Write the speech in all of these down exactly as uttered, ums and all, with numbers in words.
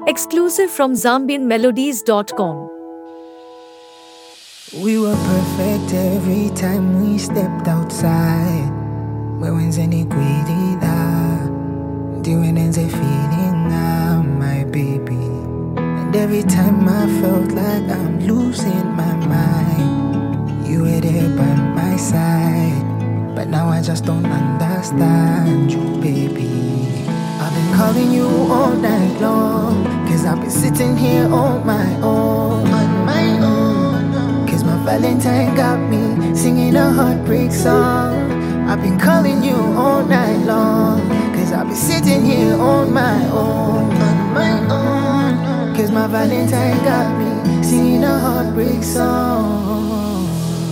Exclusive from zambian melodies dot com. We were perfect every time we stepped outside. Mwenzenye kwilila ndiwe nenze feeling I'm my baby. And every time I felt like I'm losing my mind, you were there by my side. But now I just don't understand you, baby. I've been calling you all night long, cause I've been sitting here on my own, on my own. Cause my Valentine got me singing a heartbreak song. I've been calling you all night long, cause I've been sitting here on my own, on my own. Cause my Valentine got me singing a heartbreak song.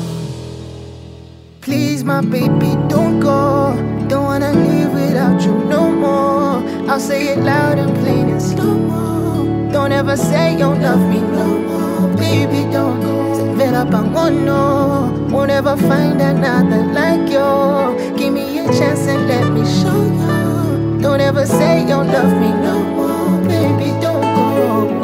Please, my baby, don't go. Don't wanna live without you no more. I'll say it loud and plain and slow-mo. Don't ever say you don't love me no more. Baby, don't go. Vela pangono. Won't ever find another like you. Give me a chance and let me show you. Don't ever say you don't love me no more. Baby, don't go.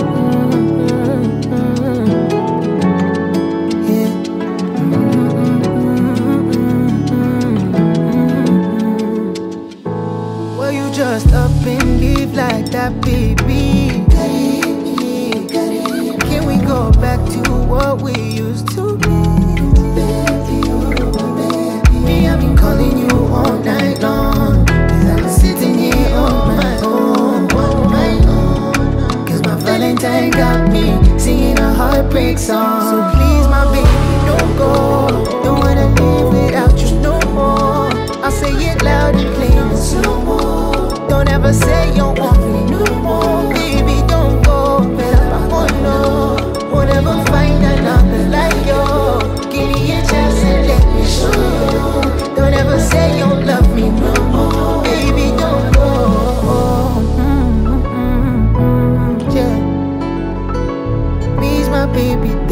Just up and leave like that, baby. Can we go back to what we used to be? Me, I've been calling you all night long, cause I'm sitting here on my own, on my own. Cause my Valentine got me singing a heartbreak song. So please, my baby, don't go. Don't wanna live without you no more. I'll say it loud and plain and slow-mo. Don't ever say you don't want me no more. Baby, don't go. Better I won't know. Won't ever find another like you. Give me a chance and let me show you. Don't ever say you don't love me no more. Baby, don't go. Mm-hmm, mm-hmm, yeah. Please, my baby,